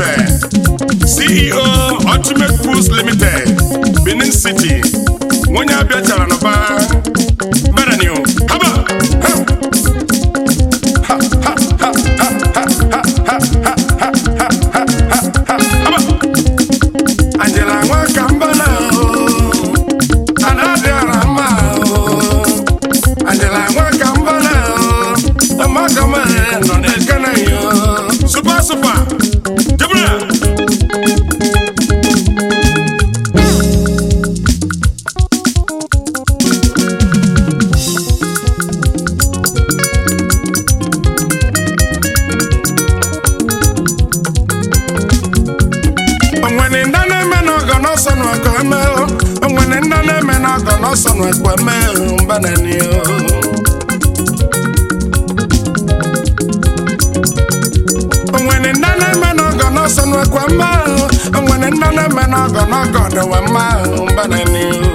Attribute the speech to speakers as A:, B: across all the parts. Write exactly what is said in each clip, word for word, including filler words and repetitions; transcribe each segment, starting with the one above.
A: Ose, C E O Ultimate Foods Limited, Benin City. Mwenye abia chara no ba. Better new. Haba. Ha. Ha ha ha ha ha ha ha ha ha ha ha. Haba. Angela Wakambana. Anadia Rama. Angela Wakambana. Amakama no nekana yo. Super super. Jabra. Son wa kwa me mbanani yo When nana me no go no son wa kwa ma When nana me no go no go do wa ma mbanani yo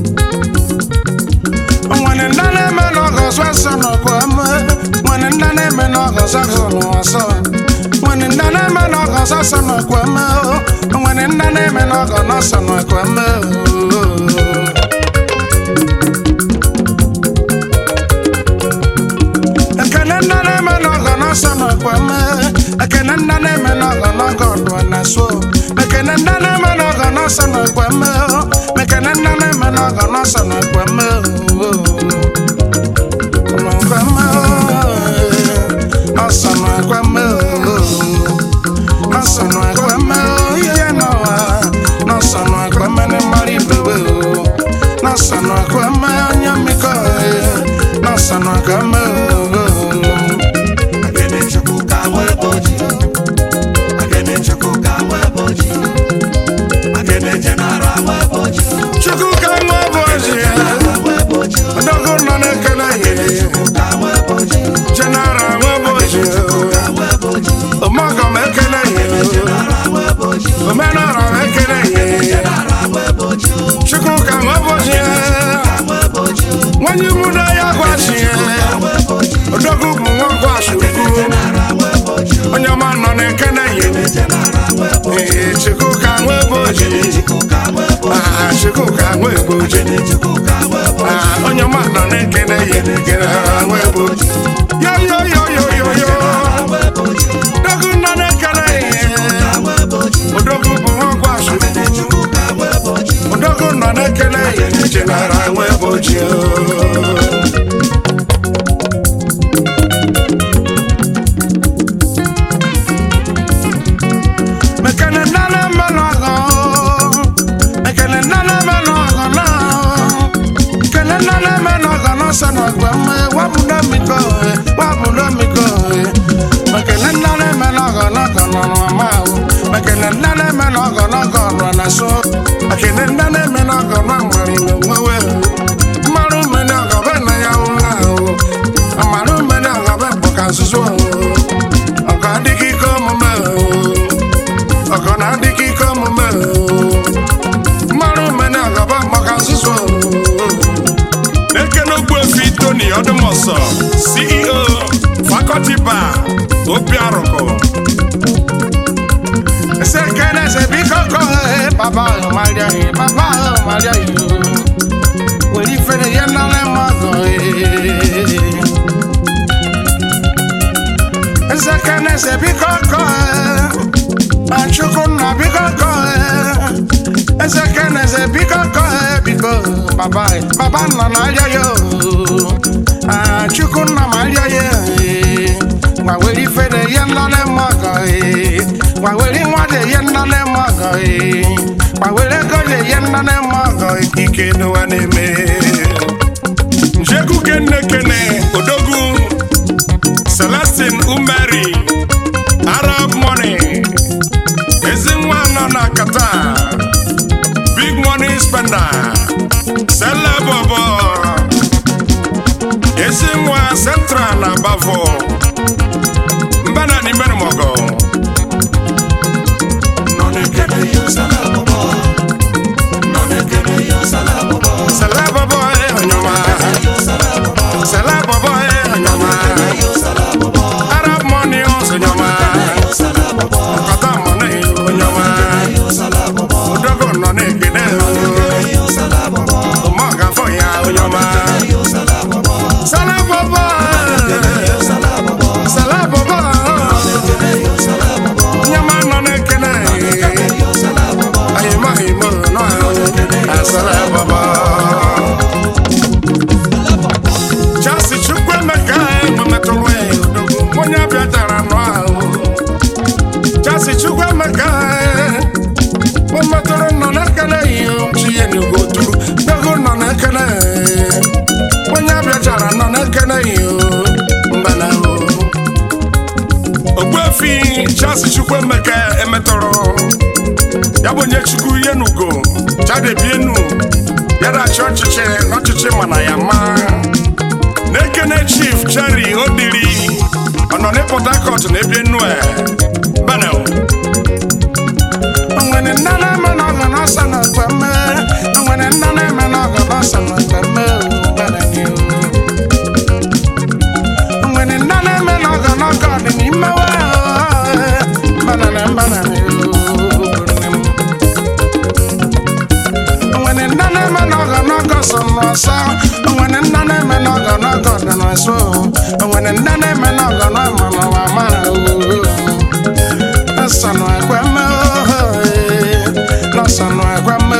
A: When nana me no go so son wa kwa ma When nana me no go so son wa so When nana me no go so son wa kwa ma When nana me no go no son wa kwa ma Sama kwa me, akena nane me no no go na so. Akena nane me no go no sama kwa me, akena nane me no go no sama kwa me. No kwa me, asama kwa me, asama kwa me, yeah no, no sama kwa me ne mari bebe, no sama kwa me nyamiko, no sama kwa me. When you move ya kwashi, odogu mu kwashi ku. Onye ma no ne kana ye. Eh chiku ka we boji. Ah chiku ka we boji. Ah onye ma no ne kana ye. Kana we boji. Yo yo yo yo yo yo. Odogu no ne kana ye. Odogu mu kwashi. Odogu no ne kana ye. Kana we boji. Sana kwa me wabuna miko wabuna miko makena nane menoga noga no ma makena nane menoga noga na so makena nane menoga no mari no wewe maru menoga bana ya una maru menoga ba boka so akadiki como me akadiki como me maru menoga ba boka so Tony Odumoso, C E O, Faculty Bar, Obiaroko. Say, can I say, because Papa, Maria, Papa, Maria, will you feel the young mother? Say, can I say, because I'm sure not because say, can I say, because because Papa, Papa, Nana, yo. Ah, chukuna maria ye. Wa weli fede yenda le maga e. Wa weli wade yenda le maga e. Wa weli gode yenda le maga e. Kike no aneme. Jeku kene kene odogu. Celestine Umeri. Arab money. Ezinwana na kata. Big money spender. Sella bobo. Esimwa Central na Bavo Mbana ni menu mogo None kene yo salabobo None kene yo salabobo Salabobo eh onyoma Salabobo eh onyoma Arab money on onyoma Kata money sara baba Chasi Chukwemeka Mamatore Odogu Onye bịatara nọ ahụ Chasi Chukwemeka Mamatore nọ n'ekele ihe Chiye n'ugo turu Dogo nọ n'ekele Onye bịatara nọ n'ekele ihe Mbana o Ogbuefi Chasi Chukwemeka emetọrọ Ya bụ onye Chukwu ihe n'ugo Chadebienu Yara achị ọchịchị n'ọchịchị mana ya maa Nekene Chief Cherry Odiri Ono ne Port Harcourt na ebe nue Bana Onwene nana me no ga na sana kwame Onwene nana me no ga na sana kwame Bana ni Onwene nana me no ga na ga ni mewa Bana na bana ni Onwene nana me no ga na ga sana sa Onwene nana me no ga na ga na so Onwene nana me no ga na mama mama Asano kwame Asano kwame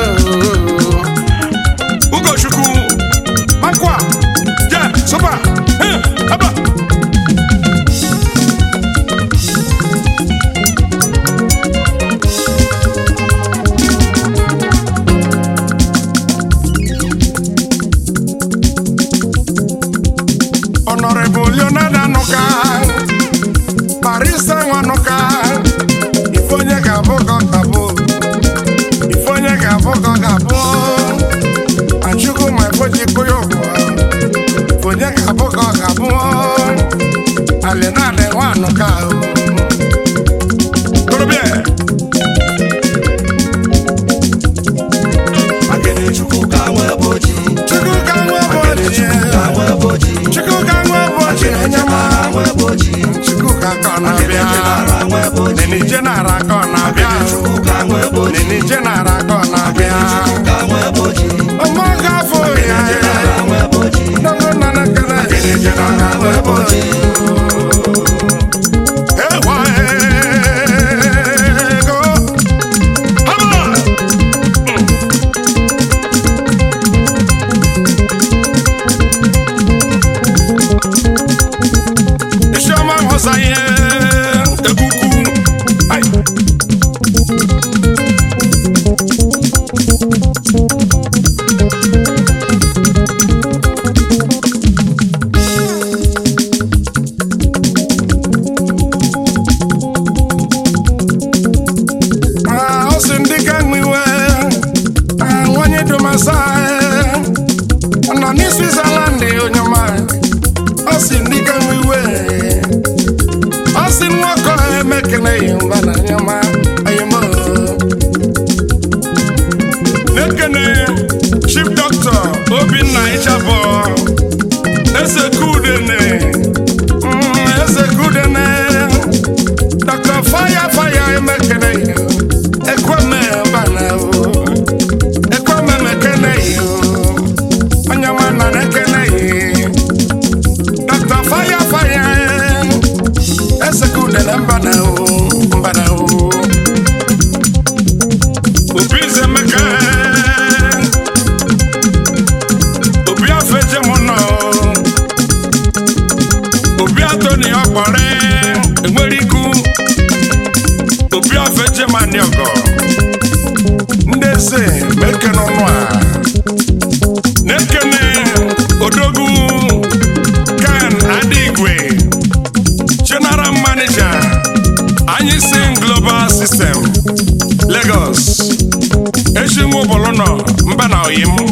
A: Ugo Chukwu Mankwa Ja sopa eh aba Honorable Leonard Anoka Barista Anoka Ifonye gabo gabo Ifonye gabo gabo Anjugo my foji koyo Ifonye gabo gabo Alena de Anoka Todo bien Agene chuku kawe boji Chuku kawe boji kawe boji Chuku kawe boji nyama kawe boji Chuku kakana bia Nini jenara kona bia Chuku kawe boji Nini jenara kona bia Omoga fo ya kawe boji Dogo nana kana Nini jenara kawe boji Hey why go Hama Ishama hosaye Eguku Ay Ah osindika nwiwe Ah wanye do masai Ana ni Switzerland onyama Osindika nwiwe Osin wako emekene yumbana nyama ayemo Nekene Chief Doctor Obinna Ichabo Ese kudene mm, Ese kudene Doctor Fire Fire emekene Ekweme bana o Ekweme mekene yo Anyama na nekene Doctor Fire Fire Ese kudene mbana o Mbana o Ubize meke Ubi afeje mono Ubi atoni okpore Enweriku Ubi afeje maniogo Ndeze meke nonwa Nekene Odogu Ken Adigwe General Manager Anyising Global System Lagos Eshimu Bolono Mbana Oyim